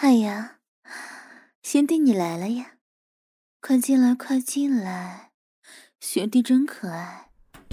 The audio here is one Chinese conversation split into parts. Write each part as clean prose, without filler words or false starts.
哎呀，学弟你来了呀！快进来，快进来，学弟真可爱。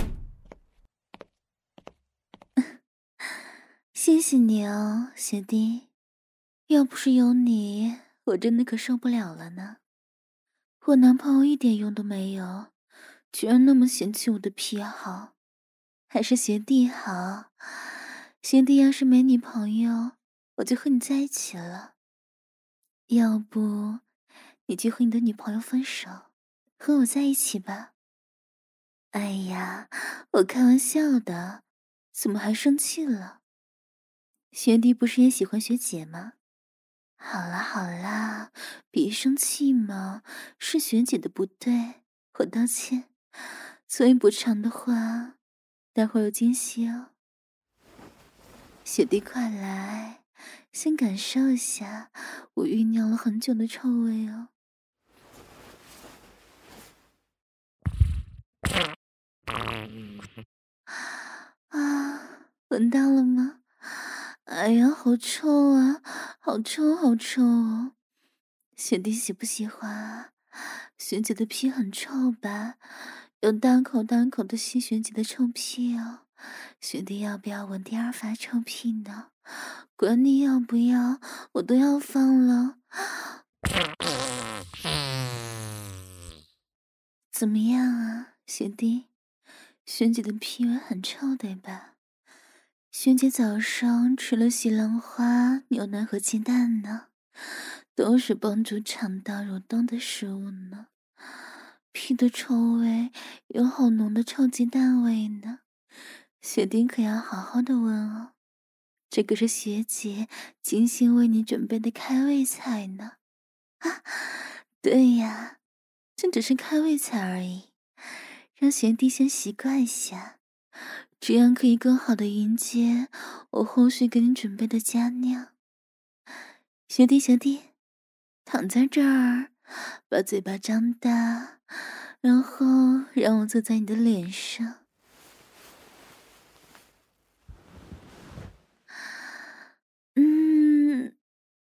谢谢你哦，学弟，要不是有你，我真的可受不了了呢。我男朋友一点用都没有，居然那么嫌弃我的癖好，还是学弟好。学弟要是没女朋友，我就和你在一起了。要不，你就和你的女朋友分手，和我在一起吧。哎呀，我开玩笑的，怎么还生气了？学弟不是也喜欢学姐吗？好啦好啦，别生气嘛，是学姐的不对，我道歉。所以补偿的话，待会儿有惊喜哦。学弟快来，先感受一下我酝酿了很久的臭味哦。啊，闻到了吗？哎呀，好臭啊，好臭好臭哦！学弟喜不喜欢啊？学姐的屁很臭吧？有大口大口的吸学姐的臭屁哦。学弟要不要闻第二发臭屁呢？管你要不要，我都要放了。怎么样啊，学弟？学姐的屁味很臭对吧？学姐早上吃了西兰花、牛奶和鸡蛋呢，都是帮助肠道蠕动的食物呢。屁的臭味有好浓的臭鸡蛋味呢，学弟可要好好的闻哦。这个是学姐精心为你准备的开胃菜呢。啊，对呀，这只是开胃菜而已，让学弟先习惯一下。这样可以更好的迎接我后续给你准备的佳酿。学弟，学弟，躺在这儿，把嘴巴张大，然后让我坐在你的脸上。嗯，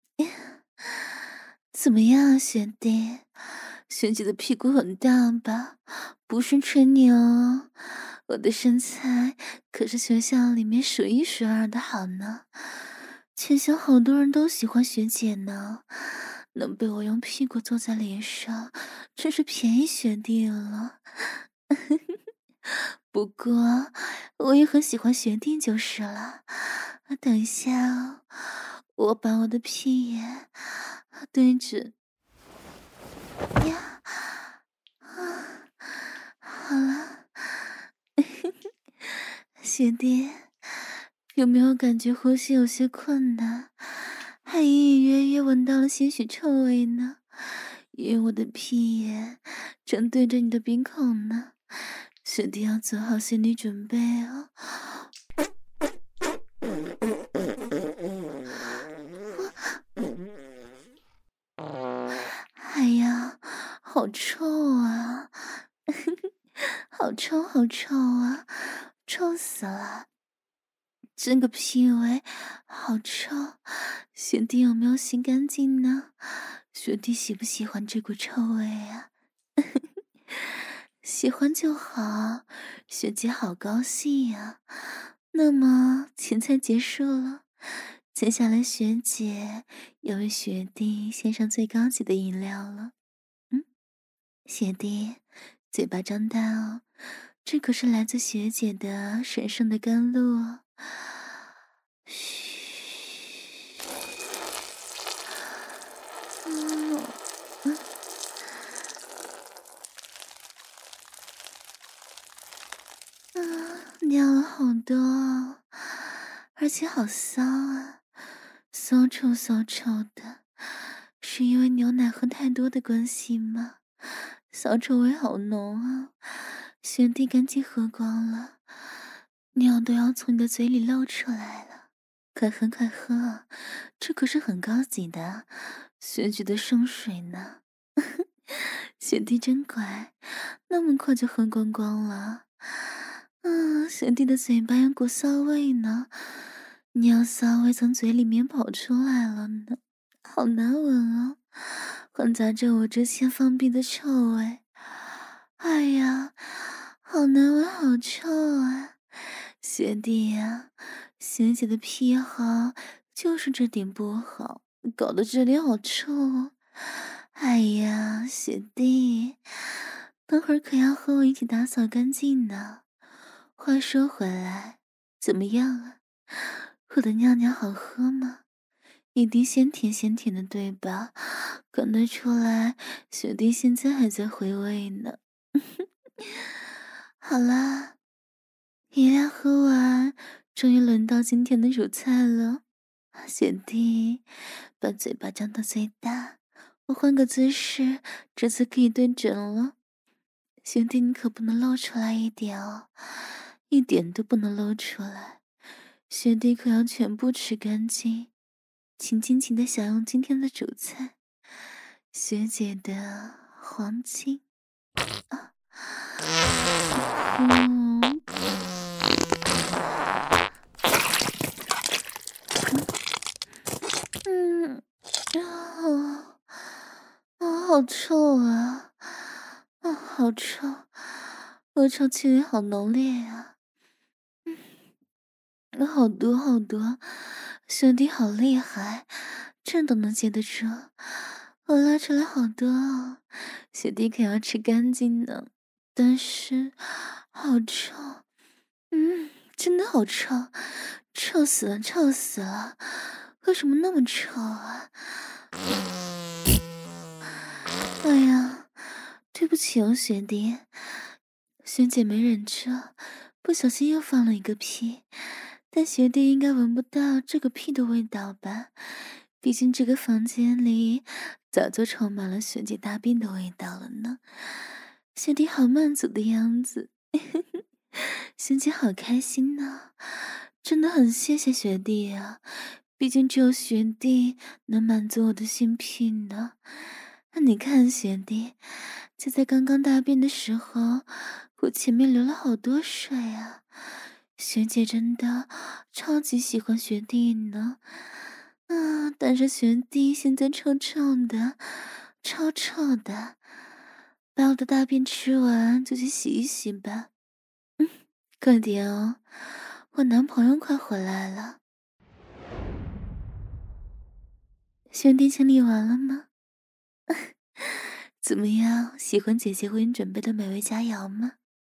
怎么样，学弟？学姐的屁股很大吧？不是吹牛，我的身材可是学校里面数一数二的好呢。全校好多人都喜欢学姐呢，能被我用屁股坐在脸上，真是便宜学弟了。不过，我也很喜欢学弟就是了。等一下哦，我把我的屁眼对着呀，啊，好了，学弟，有没有感觉呼吸有些困难，还隐隐约约闻到了些许臭味呢？因为我的屁眼正对着你的鼻孔呢，学弟要做好心理准备哦。哎呀，好臭啊！好臭，好臭啊！臭死了！这个屁味好臭，学弟有没有洗干净呢？学弟喜不喜欢这股臭味啊？喜欢就好，学姐好高兴呀。那么前菜结束了，接下来学姐要为学弟献上最高级的饮料了。嗯，学弟，嘴巴张大哦，这可是来自学姐的神圣的甘露哦。嘘，嗯，尿了好多哦，而且好骚啊，骚臭骚臭的，是因为牛奶喝太多的关系吗？骚臭味好浓啊，学弟赶紧喝光了，尿都要从你的嘴里漏出来了，快喝快喝，这可是很高级的学姐的圣水呢。学弟真乖，那么快就喝光光了。学弟的嘴巴有股骚味呢，尿骚味从嘴里面跑出来了呢。 好难闻啊，混杂着我之前放屁的臭味。哎呀，好难闻，好臭啊！学弟呀，学姐的癖好就是这点不好，搞得这里好臭哦。哎呀，学弟，等会儿可要和我一起打扫干净呢。话说回来，怎么样啊？我的尿尿好喝吗？一滴鲜甜鲜甜的，对吧？看得出来，学弟现在还在回味呢。好啦，饮料喝完，终于轮到今天的主菜了。学弟，把嘴巴张到最大，我换个姿势，这次可以对准了。学弟，你可不能露出来一点哦，一点都不能露出来。学弟可要全部吃干净，请尽情的享用今天的主菜，学姐的黄金。嗯嗯好臭啊！好臭，恶臭气味好浓烈呀！好多好多，学弟好厉害，这都能接得住。我拉出来好多哦，学弟可要吃干净呢。但是，好臭，真的好臭，臭死了，臭死了！为什么那么臭啊？哎呀，对不起哦，学弟，学姐没忍住，不小心又放了一个屁。但学弟应该闻不到这个屁的味道吧？毕竟这个房间里早就充满了学姐大便的味道了呢。学弟好满足的样子，学姐好开心呢，真的很谢谢学弟啊！毕竟只有学弟能满足我的性癖呢。你看，学弟，就在刚刚大便的时候，我前面流了好多水啊。学姐真的超级喜欢学弟呢。但是学弟现在臭臭的，超臭的，把我的大便吃完就去洗一洗吧。快点哦，我男朋友快回来了。学弟清理完了吗？怎么样，喜欢姐姐为你准备的美味佳肴吗？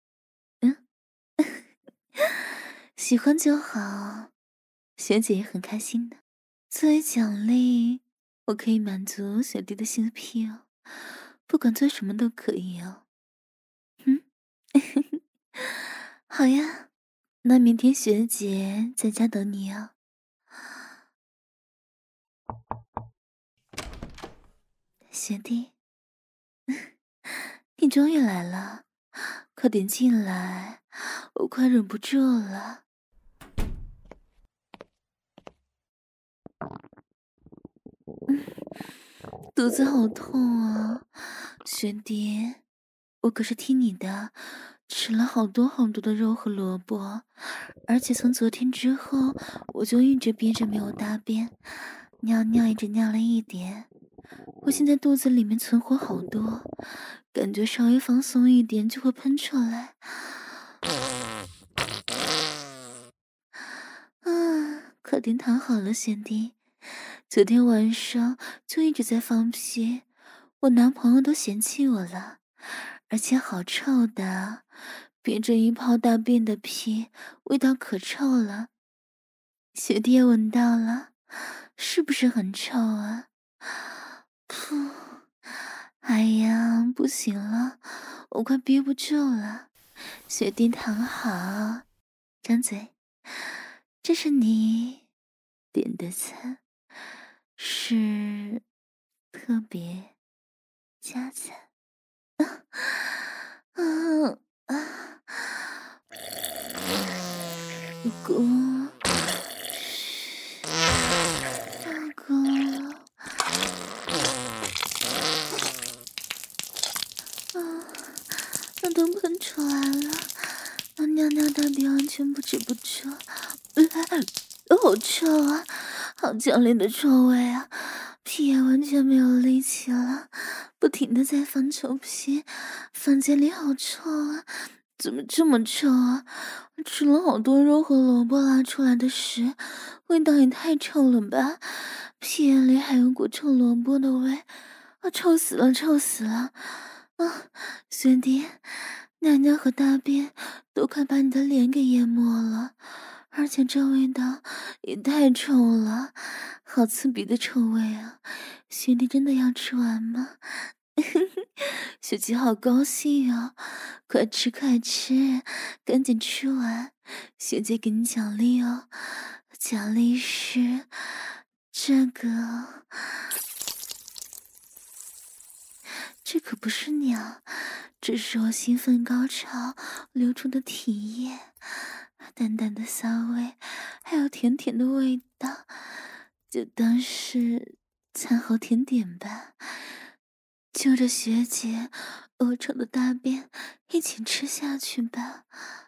喜欢就好，学姐也很开心的。作为奖励，我可以满足学弟的性癖哦，不管做什么都可以哦。嗯，好呀，那明天学姐在家等你哦。学弟，你终于来了，快点进来，我快忍不住了。肚子好痛啊，学弟，我可是听你的，吃了好多好多的肉和萝卜，而且从昨天之后，我就一直憋着没有大便，尿尿也只尿了一点，我现在肚子里面存活好多，感觉稍微放松一点就会喷出来。快点躺好了，学弟。昨天晚上就一直在放屁，我男朋友都嫌弃我了，而且好臭的，憋着一泡大便的屁，味道可臭了。学弟也闻到了，是不是很臭啊？噗！哎呀，不行了，我快憋不住了。学弟躺好，张嘴，这是你点的餐，是特别加餐。嗯啊，哥，大哥，那都喷出来了，那尿尿大便完全不止不住，好臭啊，好强烈的臭味啊！ 屁眼完全没有力气了，不停的在放臭屁。房间里好臭啊，怎么这么臭啊？吃了好多肉和萝卜拉出来的屎，味道也太臭了吧！屁眼里还有股臭萝卜的味，啊，臭死了，臭死了！啊，学弟，尿尿和大便都快把你的脸给淹没了，而且这味道也太臭了，好刺鼻的臭味啊！学弟真的要吃完吗？学姐好高兴哦，快吃快吃，赶紧吃完，学姐给你奖励哦，奖励是这个。这可不是鸟，这是我兴奋高潮流出的体液，淡淡的骚味，还有甜甜的味道，就当是餐后甜点吧。就着学姐恶臭的大便一起吃下去吧。